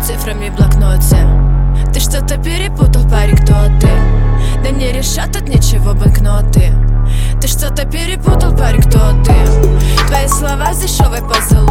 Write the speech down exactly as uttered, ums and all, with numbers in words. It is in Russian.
цифрами в блокноте. Ты что-то перепутал, парень, кто ты? Да не решат от ничего банкноты. Ты что-то перепутал, парень, кто ты? Твои слова с дешевой позолотой.